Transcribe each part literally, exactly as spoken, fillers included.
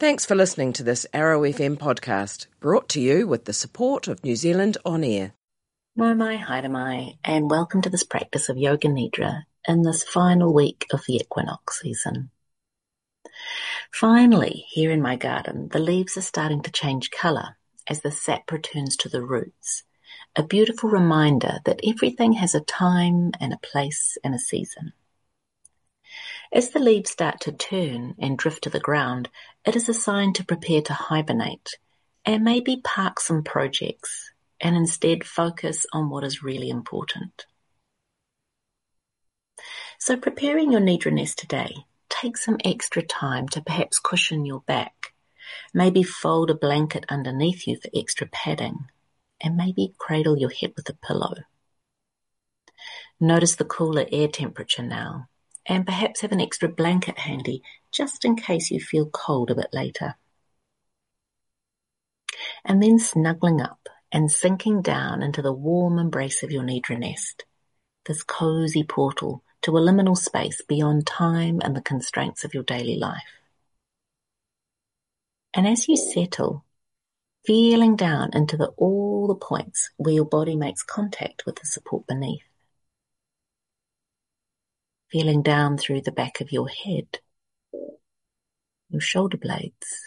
Thanks for listening to this Arrow F M podcast, brought to you with the support of New Zealand On Air. Nau mai, haere mai, and welcome to this practice of Yoga Nidra in this final week of the equinox season. Finally, here in my garden, the leaves are starting to change colour as the sap returns to the roots, a beautiful reminder that everything has a time and a place and a season. As the leaves start to turn and drift to the ground, it is a sign to prepare to hibernate and maybe park some projects and instead focus on what is really important. So preparing your Nidra nest today, take some extra time to perhaps cushion your back, maybe fold a blanket underneath you for extra padding, and maybe cradle your head with a pillow. Notice the cooler air temperature now, and perhaps have an extra blanket handy just in case you feel cold a bit later. And then snuggling up and sinking down into the warm embrace of your Nidra nest, this cosy portal to a liminal space beyond time and the constraints of your daily life. And as you settle, feeling down into the, all the points where your body makes contact with the support beneath. Feeling down through the back of your head, your shoulder blades.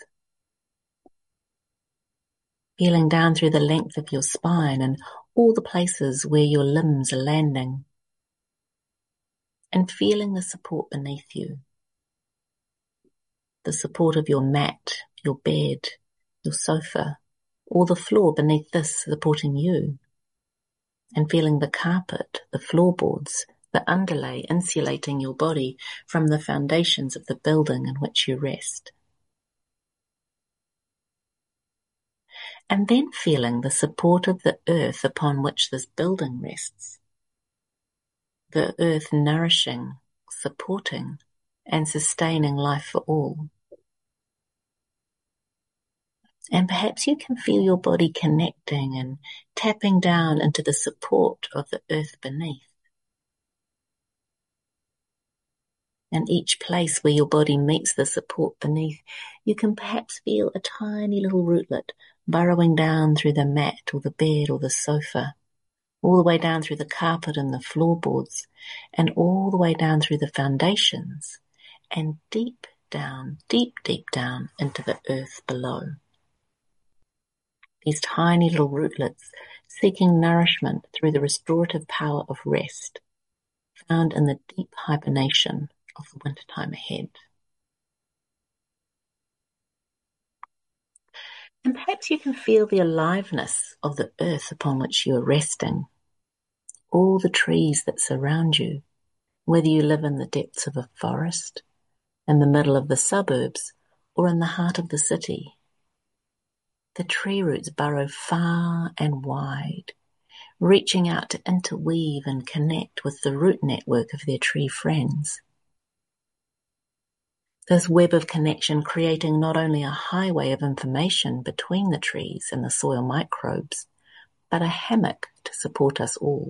Feeling down through the length of your spine and all the places where your limbs are landing. And feeling the support beneath you. The support of your mat, your bed, your sofa, or the floor beneath this supporting you. And feeling the carpet, the floorboards, the underlay insulating your body from the foundations of the building in which you rest. And then feeling the support of the earth upon which this building rests. The earth nourishing, supporting, and sustaining life for all. And perhaps you can feel your body connecting and tapping down into the support of the earth beneath. And each place where your body meets the support beneath, you can perhaps feel a tiny little rootlet burrowing down through the mat or the bed or the sofa, all the way down through the carpet and the floorboards, and all the way down through the foundations, and deep down, deep, deep down into the earth below. These tiny little rootlets seeking nourishment through the restorative power of rest, found in the deep hibernation of the wintertime ahead. And perhaps you can feel the aliveness of the earth upon which you are resting, all the trees that surround you, whether you live in the depths of a forest, in the middle of the suburbs, or in the heart of the city. The tree roots burrow far and wide, reaching out to interweave and connect with the root network of their tree friends. This web of connection creating not only a highway of information between the trees and the soil microbes, but a hammock to support us all.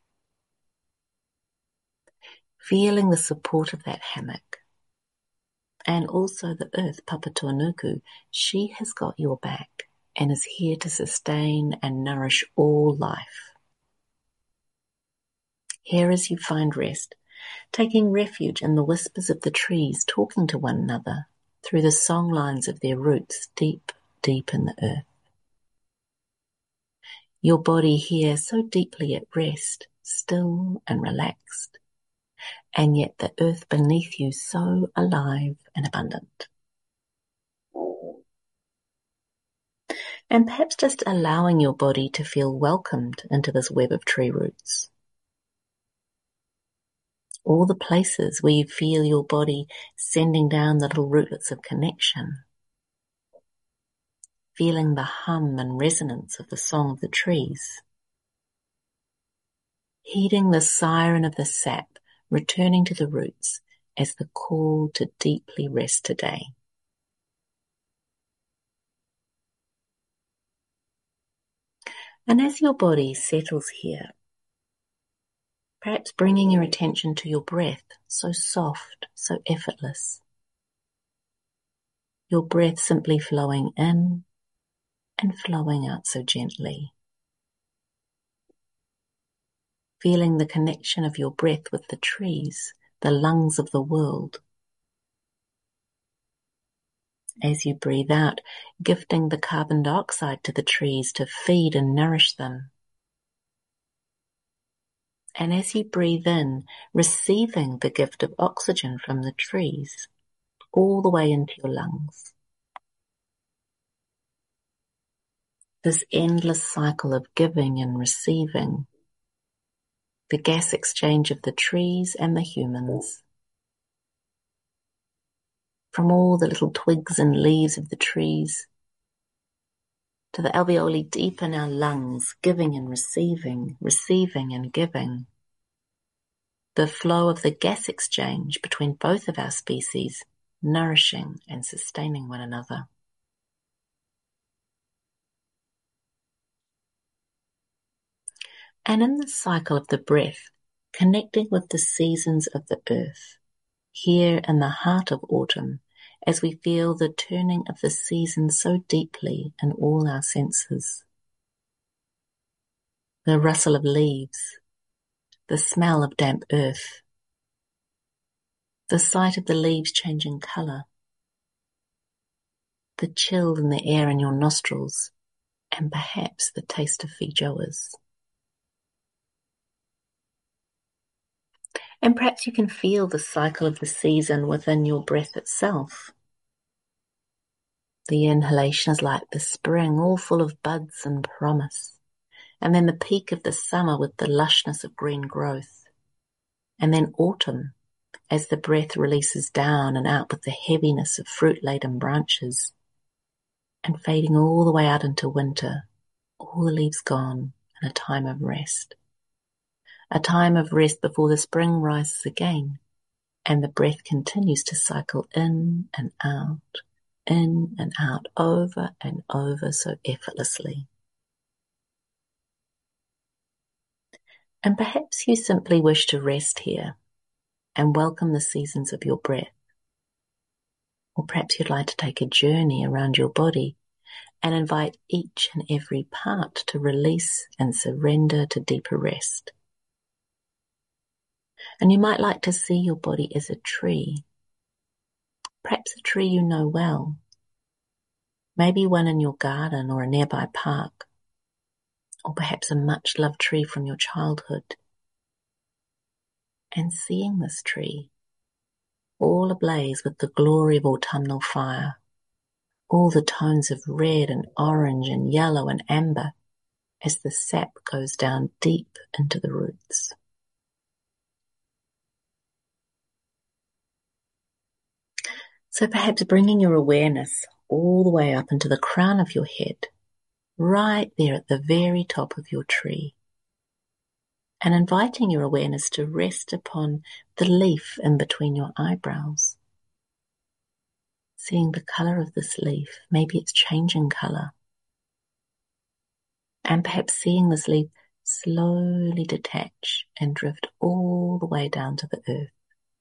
Feeling the support of that hammock, and also the earth, Papatuanuku, she has got your back and is here to sustain and nourish all life. Here as you find rest, taking refuge in the whispers of the trees talking to one another through the song lines of their roots deep, deep in the earth. Your body here so deeply at rest, still and relaxed, and yet the earth beneath you so alive and abundant. And perhaps just allowing your body to feel welcomed into this web of tree roots. All the places where you feel your body sending down the little rootlets of connection. Feeling the hum and resonance of the song of the trees. Heeding the siren of the sap returning to the roots as the call to deeply rest today. And as your body settles here, perhaps bringing your attention to your breath, so soft, so effortless. your breath simply flowing in and flowing out so gently. Feeling the connection of your breath with the trees, the lungs of the world. As you breathe out, gifting the carbon dioxide to the trees to feed and nourish them. And as you breathe in, receiving the gift of oxygen from the trees, all the way into your lungs. This endless cycle of giving and receiving, the gas exchange of the trees and the humans. From all the little twigs and leaves of the trees, to the alveoli deep in our lungs, giving and receiving, receiving and giving. The flow of the gas exchange between both of our species, nourishing and sustaining one another. And in the cycle of the breath, connecting with the seasons of the earth, here in the heart of autumn, as we feel the turning of the seasons so deeply in all our senses. The rustle of leaves, the smell of damp earth, the sight of the leaves changing colour, the chill in the air in your nostrils, and perhaps the taste of feijoas. And perhaps you can feel the cycle of the season within your breath itself. The inhalation is like the spring, all full of buds and promise. And then the peak of the summer with the lushness of green growth. And then autumn, as the breath releases down and out with the heaviness of fruit-laden branches. And fading all the way out into winter, all the leaves gone, and a time of rest. A time of rest before the spring rises again, and the breath continues to cycle in and out, in and out, over and over so effortlessly. And perhaps you simply wish to rest here and welcome the seasons of your breath. Or perhaps you'd like to take a journey around your body and invite each and every part to release and surrender to deeper rest. And you might like to see your body as a tree, perhaps a tree you know well, maybe one in your garden or a nearby park, or perhaps a much-loved tree from your childhood. And seeing this tree, all ablaze with the glory of autumnal fire, all the tones of red and orange and yellow and amber as the sap goes down deep into the roots. So perhaps bringing your awareness all the way up into the crown of your head, right there at the very top of your tree, and inviting your awareness to rest upon the leaf in between your eyebrows. Seeing the colour of this leaf, maybe it's changing colour. And perhaps seeing this leaf slowly detach and drift all the way down to the earth.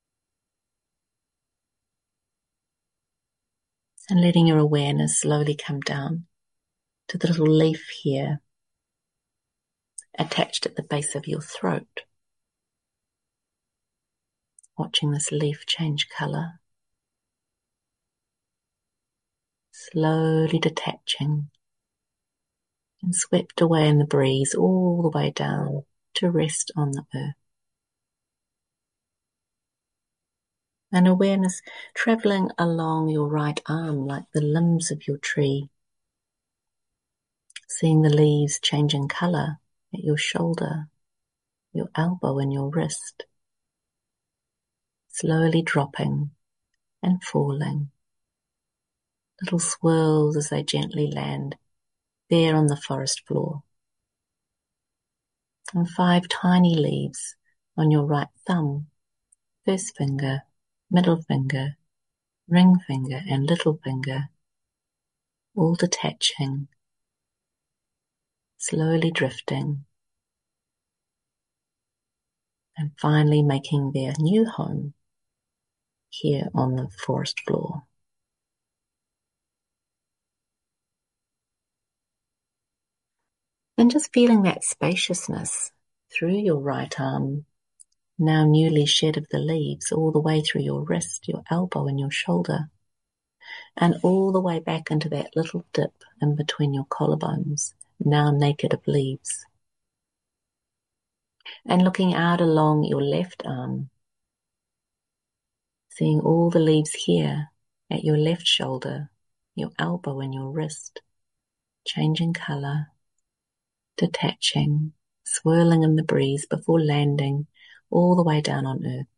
And letting your awareness slowly come down to the little leaf here, attached at the base of your throat. Watching this leaf change colour. Slowly detaching and swept away in the breeze all the way down to rest on the earth. And awareness travelling along your right arm like the limbs of your tree. Seeing the leaves changing colour at your shoulder, your elbow and your wrist. Slowly dropping and falling. Little swirls as they gently land there on the forest floor. And five tiny leaves on your right thumb, first finger, middle finger, ring finger and little finger, all detaching, slowly drifting, and finally making their new home here on the forest floor. Then just feeling that spaciousness through your right arm, now newly shed of the leaves, all the way through your wrist, your elbow and your shoulder, and all the way back into that little dip in between your collarbones, now naked of leaves. And looking out along your left arm, seeing all the leaves here at your left shoulder, your elbow and your wrist, changing colour, detaching, swirling in the breeze before landing all the way down on earth.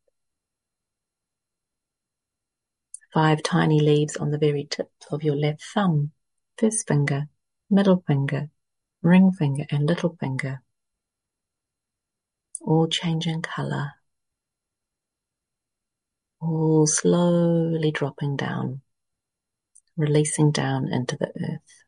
Five tiny leaves on the very tip of your left thumb, first finger, middle finger, ring finger and little finger, all changing colour, all slowly dropping down, releasing down into the earth.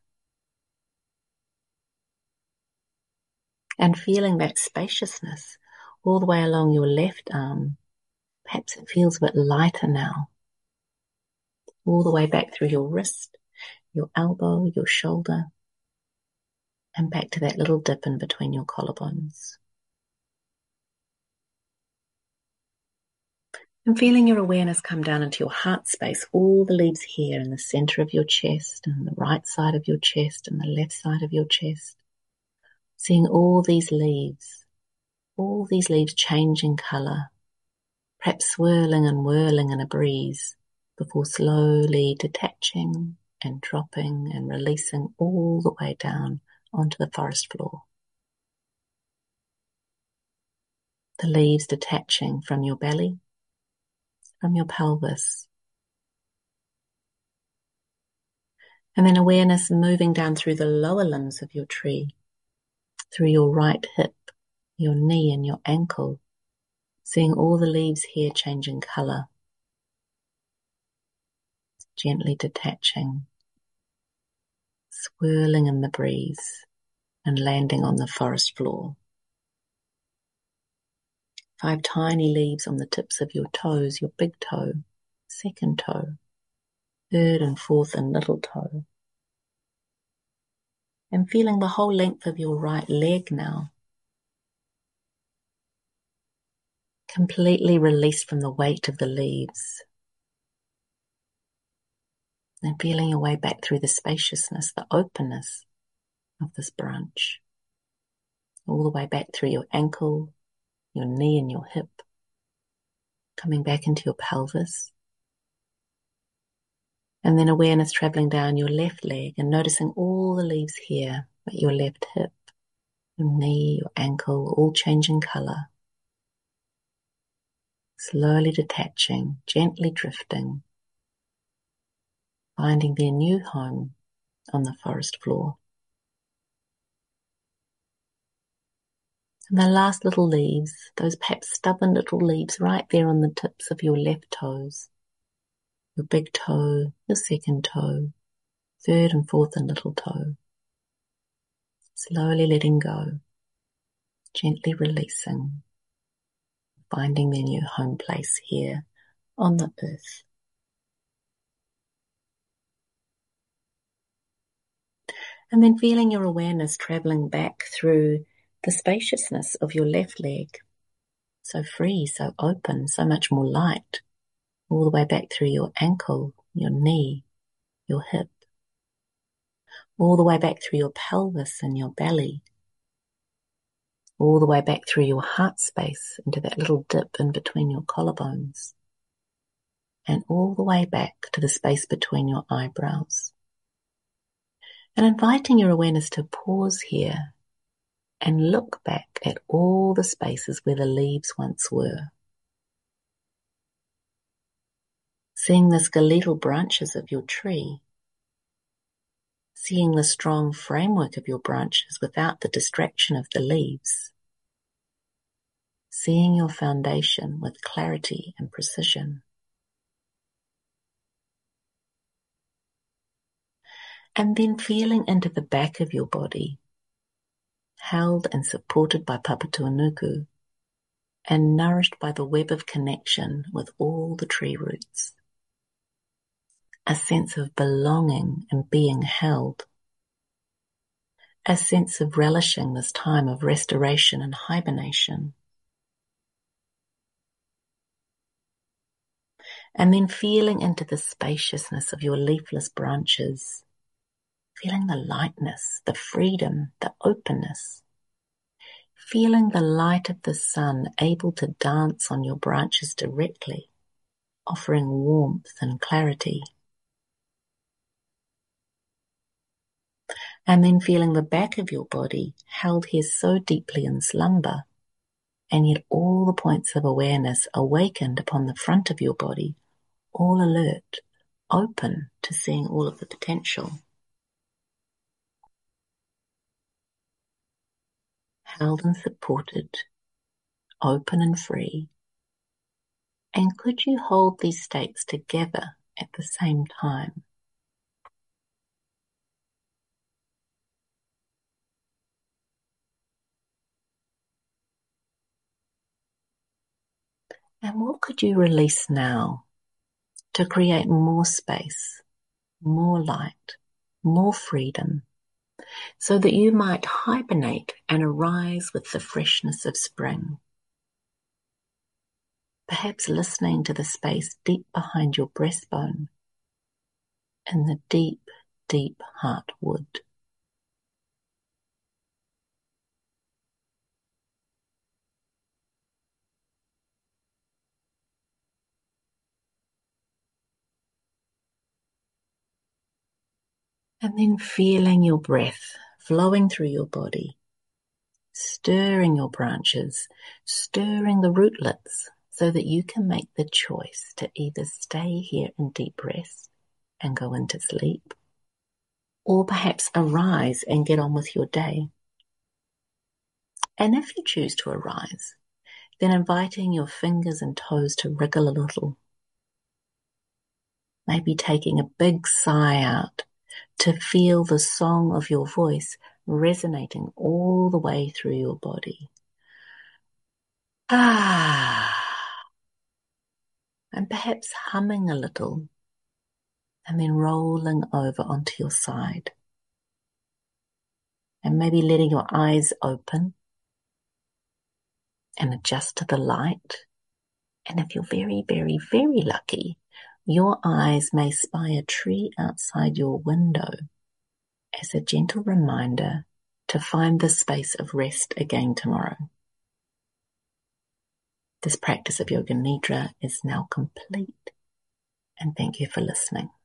And feeling that spaciousness all the way along your left arm. Perhaps it feels a bit lighter now. All the way back through your wrist, your elbow, your shoulder, and back to that little dip in between your collarbones. And feeling your awareness come down into your heart space, all the leaves here in the center of your chest, and the right side of your chest, and the left side of your chest. Seeing all these leaves, all these leaves changing colour, perhaps swirling and whirling in a breeze, before slowly detaching and dropping and releasing all the way down onto the forest floor. The leaves detaching from your belly, from your pelvis. And then awareness moving down through the lower limbs of your tree, through your right hip, your knee and your ankle, seeing all the leaves here changing colour, gently detaching, swirling in the breeze and landing on the forest floor. Five tiny leaves on the tips of your toes, your big toe, second toe, third and fourth and little toe. And feeling the whole length of your right leg now, completely released from the weight of the leaves. And feeling your way back through the spaciousness, the openness of this branch. All the way back through your ankle, your knee and your hip. Coming back into your pelvis. And then awareness travelling down your left leg and noticing all the leaves here at your left hip, your knee, your ankle, all changing colour. Slowly detaching, gently drifting, finding their new home on the forest floor. And the last little leaves, those perhaps stubborn little leaves right there on the tips of your left toes, your big toe, your second toe, third and fourth and little toe. Slowly letting go, gently releasing, finding their new home place here on the earth. And then feeling your awareness travelling back through the spaciousness of your left leg. So free, so open, so much more light. All the way back through your ankle, your knee, your hip. All the way back through your pelvis and your belly. All the way back through your heart space into that little dip in between your collarbones. And all the way back to the space between your eyebrows. And inviting your awareness to pause here and look back at all the spaces where the leaves once were. Seeing the skeletal branches of your tree. Seeing the strong framework of your branches without the distraction of the leaves. Seeing your foundation with clarity and precision. And then feeling into the back of your body, held and supported by Papatūānuku, and nourished by the web of connection with all the tree roots. A sense of belonging and being held. a sense of relishing this time of restoration and hibernation. And then feeling into the spaciousness of your leafless branches, feeling the lightness, the freedom, the openness, feeling the light of the sun able to dance on your branches directly, offering warmth and clarity. And then feeling the back of your body held here so deeply in slumber, and yet all the points of awareness awakened upon the front of your body, all alert, open to seeing all of the potential. Held and supported, open and free. And could you hold these states together at the same time? And what could you release now to create more space, more light, more freedom, so that you might hibernate and arise with the freshness of spring? Perhaps listening to the space deep behind your breastbone, in the deep, deep heartwood. And then feeling your breath flowing through your body, stirring your branches, stirring the rootlets, so that you can make the choice to either stay here in deep rest and go into sleep, or perhaps arise and get on with your day. And if you choose to arise, then inviting your fingers and toes to wriggle a little, maybe taking a big sigh out to feel the song of your voice resonating all the way through your body. Ah, and perhaps humming a little, and then rolling over onto your side. And maybe letting your eyes open and adjust to the light. And if you're very, very, very lucky, your eyes may spy a tree outside your window as a gentle reminder to find the space of rest again tomorrow. This practice of Yoga Nidra is now complete, and thank you for listening.